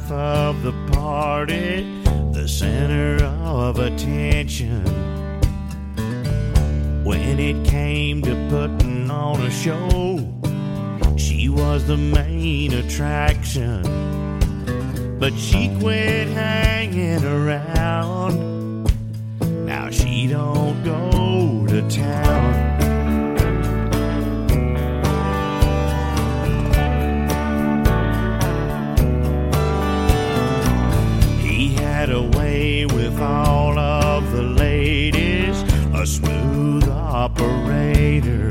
life of the party, the center of attention. When it came to putting on a show, she was the main attraction. But she quit hanging around. Now she don't go to town. He had a way with all of the ladies, a smooth operator.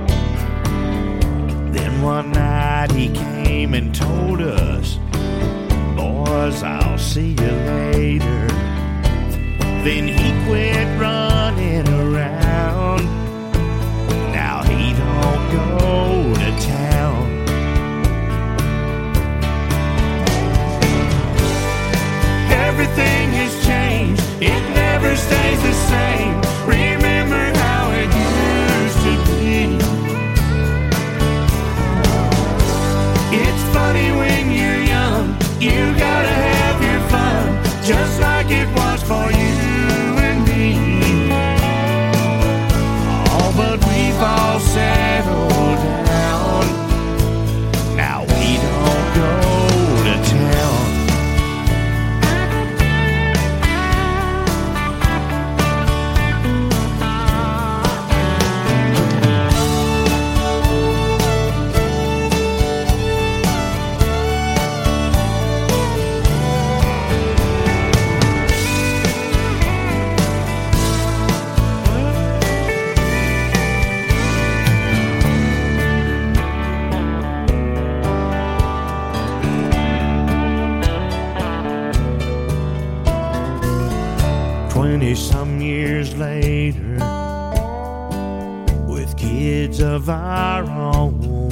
Then one night he came and told us, "Boys, I'll see you later." Then he quit running around. Now he don't go to town. Everything has changed. It never stays the same. Remember how it used to be. It's funny when you're young, you gotta have your fun, just like it was for you and me. Oh, but we've all settled down. Now we don't go to town. Some years later, with kids of our own,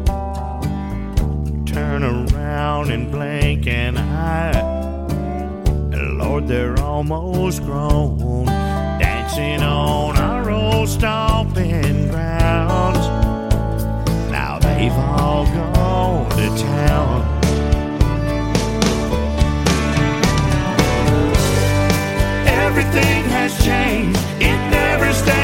turn around and blink an eye, and Lord, they're almost grown, dancing on our old stomping grounds. Now they've all gone to town. Everything has changed. It never stays